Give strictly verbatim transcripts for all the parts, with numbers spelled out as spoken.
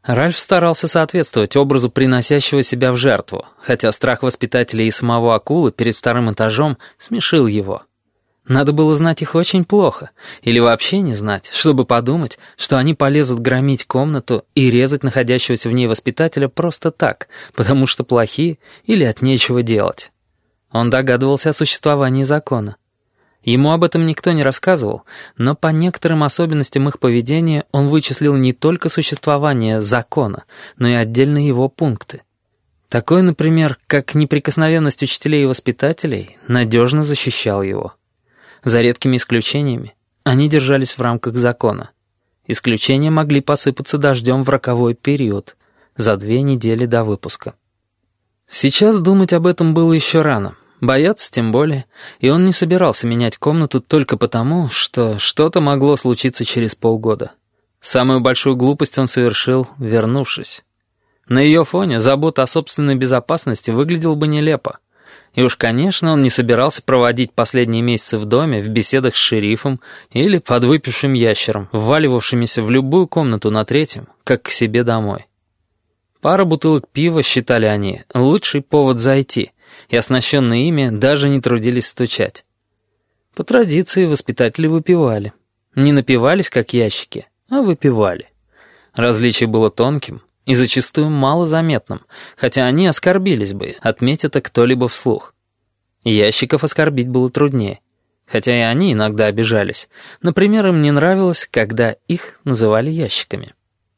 Ральф старался соответствовать образу приносящего себя в жертву, хотя страх воспитателя и самого акулы перед вторым этажом смешил его. Надо было знать их очень плохо, или вообще не знать, чтобы подумать, что они полезут громить комнату и резать находящегося в ней воспитателя просто так, потому что плохие или от нечего делать. Он догадывался о существовании закона. Ему об этом никто не рассказывал, но по некоторым особенностям их поведения он вычислил не только существование закона, но и отдельные его пункты. Такой, например, как неприкосновенность учителей и воспитателей, надежно защищал его. За редкими исключениями они держались в рамках закона. Исключения могли посыпаться дождем в роковой период, за две недели до выпуска. Сейчас думать об этом было еще рано. Бояться тем более, и он не собирался менять комнату только потому, что что-то могло случиться через полгода. Самую большую глупость он совершил, вернувшись. На ее фоне забота о собственной безопасности выглядела бы нелепо. И уж, конечно, он не собирался проводить последние месяцы в доме в беседах с шерифом или подвыпившим ящером, вваливавшимися в любую комнату на третьем, как к себе домой. Пара бутылок пива, считали они, лучший повод зайти, и оснащенные ими даже не трудились стучать. По традиции воспитатели выпивали. Не напивались, как ящики, а выпивали. Различие было тонким и зачастую малозаметным, хотя они оскорбились бы, отметь это кто-либо вслух. Ящиков оскорбить было труднее, хотя и они иногда обижались. Например, им не нравилось, когда их называли ящиками.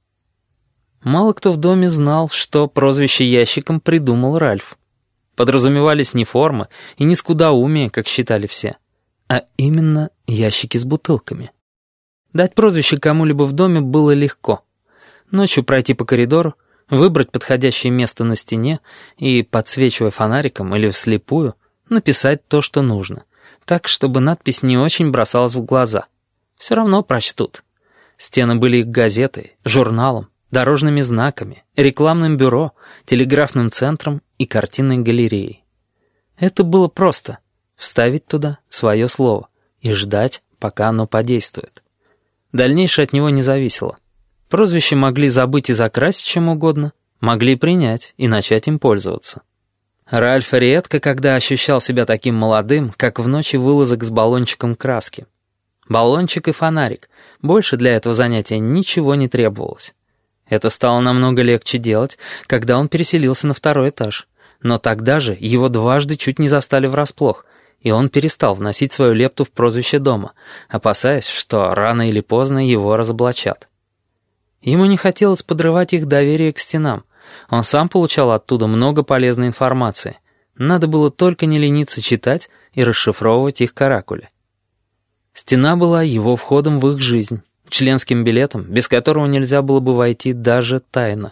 Мало кто в доме знал, что прозвище ящиком придумал Ральф. Подразумевались не формы и не скудоумие, как считали все, а именно ящики с бутылками. Дать прозвище кому-либо в доме было легко. Ночью пройти по коридору, выбрать подходящее место на стене и, подсвечивая фонариком или вслепую, написать то, что нужно, так, чтобы надпись не очень бросалась в глаза. Все равно прочтут. Стены были их газетой, журналом, дорожными знаками, рекламным бюро, телеграфным центром и картинной галереей. Это было просто — вставить туда свое слово и ждать, пока оно подействует. Дальнейшее от него не зависело. Прозвище могли забыть и закрасить чем угодно, могли принять и начать им пользоваться. Ральф редко когда ощущал себя таким молодым, как в ночи вылазок с баллончиком краски. Баллончик и фонарик. Больше для этого занятия ничего не требовалось. Это стало намного легче делать, когда он переселился на второй этаж. Но тогда же его дважды чуть не застали врасплох, и он перестал вносить свою лепту в прозвище дома, опасаясь, что рано или поздно его разоблачат. Ему не хотелось подрывать их доверие к стенам. Он сам получал оттуда много полезной информации. Надо было только не лениться читать и расшифровывать их каракули. Стена была его входом в их жизнь, членским билетом, без которого нельзя было бы войти даже тайно.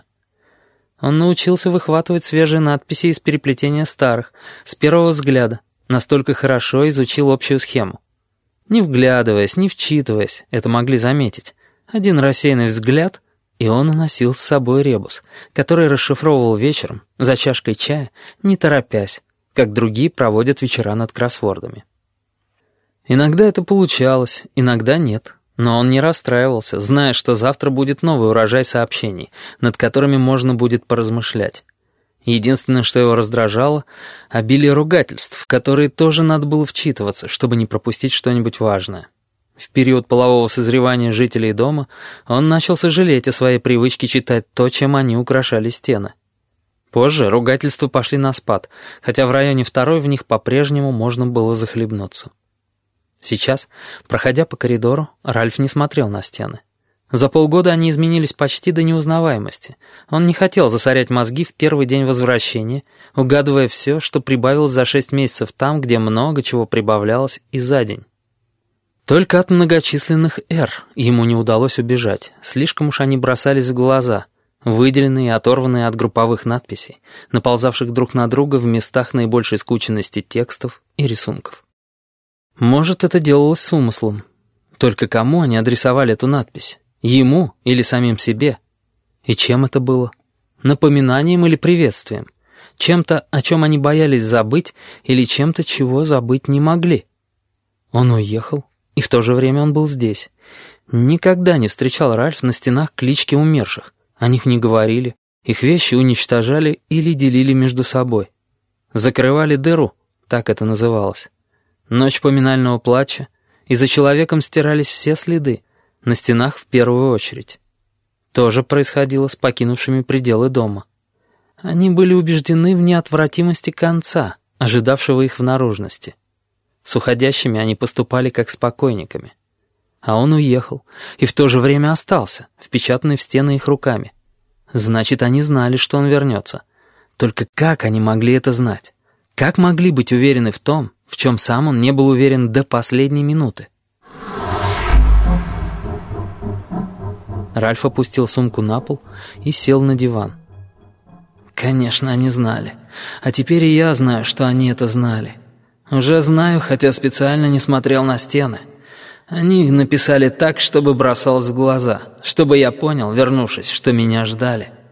Он научился выхватывать свежие надписи из переплетения старых, с первого взгляда, настолько хорошо изучил общую схему. Не вглядываясь, не вчитываясь, это могли заметить. Один рассеянный взгляд, и он уносил с собой ребус, который расшифровывал вечером, за чашкой чая, не торопясь, как другие проводят вечера над кроссвордами. Иногда это получалось, иногда нет. Но он не расстраивался, зная, что завтра будет новый урожай сообщений, над которыми можно будет поразмышлять. Единственное, что его раздражало — обилие ругательств, в которые тоже надо было вчитываться, чтобы не пропустить что-нибудь важное. В период полового созревания жителей дома он начал сожалеть о своей привычке читать то, чем они украшали стены. Позже ругательства пошли на спад, хотя в районе второй в них по-прежнему можно было захлебнуться. Сейчас, проходя по коридору, Ральф не смотрел на стены. За полгода они изменились почти до неузнаваемости. Он не хотел засорять мозги в первый день возвращения, угадывая все, что прибавилось за шесть месяцев там, где много чего прибавлялось и за день. Только от многочисленных «Р» ему не удалось убежать, слишком уж они бросались в глаза, выделенные и оторванные от групповых надписей, наползавших друг на друга в местах наибольшей скученности текстов и рисунков. Может, это делалось с умыслом. Только кому они адресовали эту надпись? Ему или самим себе? И чем это было? Напоминанием или приветствием? Чем-то, о чем они боялись забыть, или чем-то, чего забыть не могли? Он уехал, и в то же время он был здесь. Никогда не встречал Ральф на стенах клички умерших, О них не говорили, их вещи уничтожали или делили между собой. Закрывали дыру, так это называлось. Ночь поминального плача, и за человеком стирались все следы, на стенах в первую очередь. То же происходило с покинувшими пределы дома. Они были убеждены в неотвратимости конца, ожидавшего их в наружности. С уходящими они поступали как с покойниками. А он уехал, и в то же время остался, впечатанный в стены их руками. Значит, они знали, что он вернется. Только как они могли это знать? Как могли быть уверены в том, в чем сам он не был уверен до последней минуты? Ральф опустил сумку на пол и сел на диван. Конечно, они знали. А теперь и я знаю, что они это знали. Уже знаю, хотя специально не смотрел на стены. Они написали так, чтобы бросалось в глаза, чтобы я понял, вернувшись, что меня ждали.